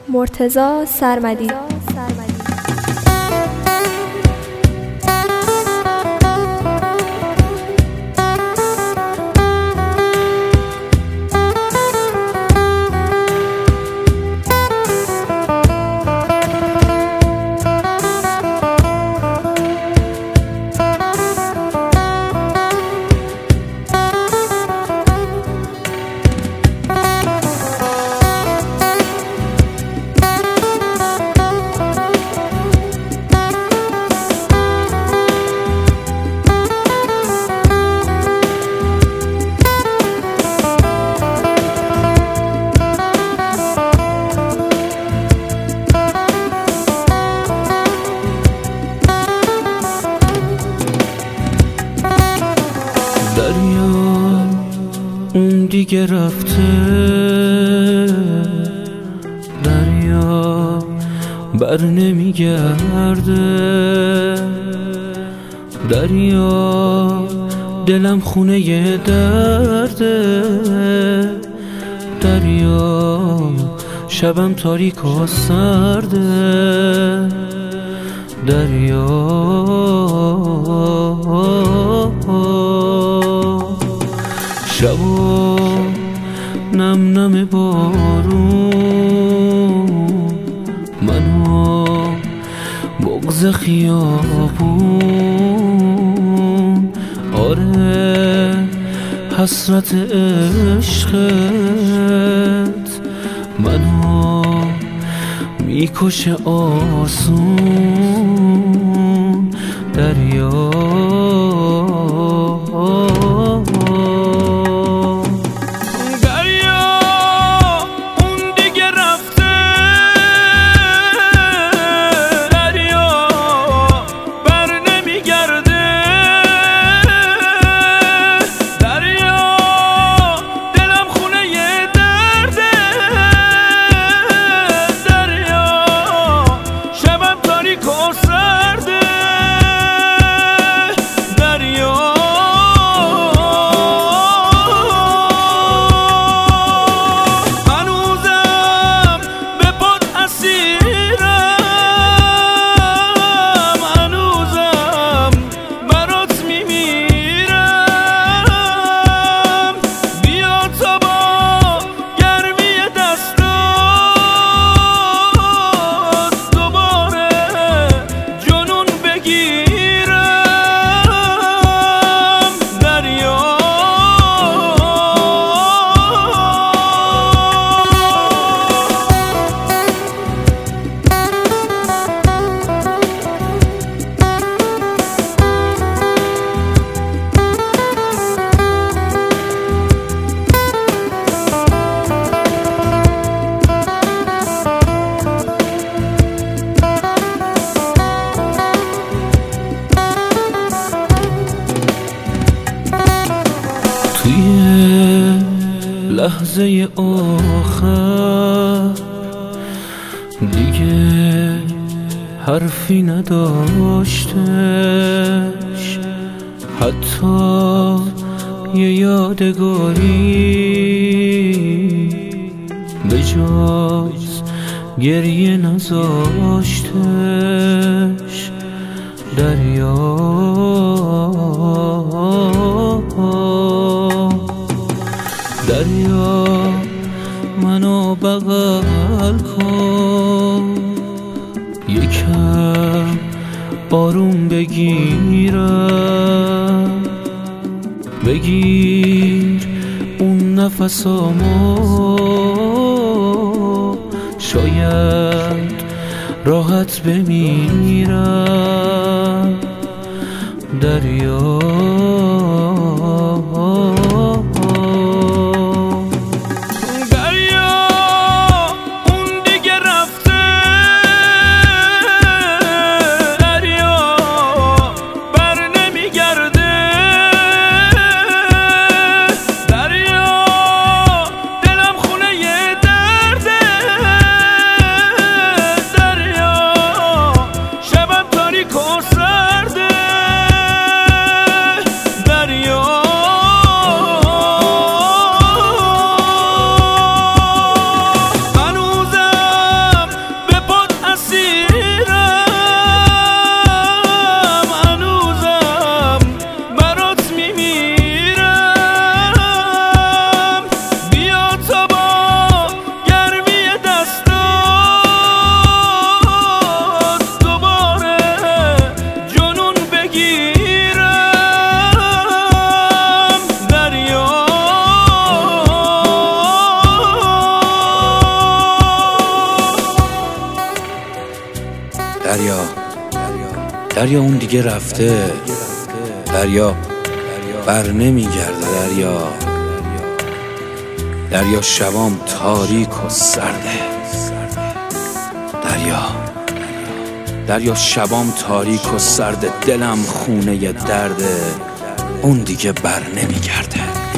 مرتضی سرمدی. دریا اون دیگه رفته، دریا بر نمیگرده، دریا دلم خونه درده، دریا شبم تاریک و سرده، دریا شبا نم نم بارون، منو بغض خیابون، آره حسرت عشقت منو میکشه آسون، دریا لحظه آخر دیگه حرفی نداشتش، حتی یه یادگاری به جز گریه نذاشتش، دریا دریا منو بغل کن، یکم آروم بگیرم، بگیر اون نفسامو، شاید راحت بمیرم، دریا دریا اون دیگه رفته، دریا بر نمیگرده، دریا شبام تاریک و سرده، دریا شبام تاریک و سرده، دلم خونه درده، اون دیگه بر نمیگرده.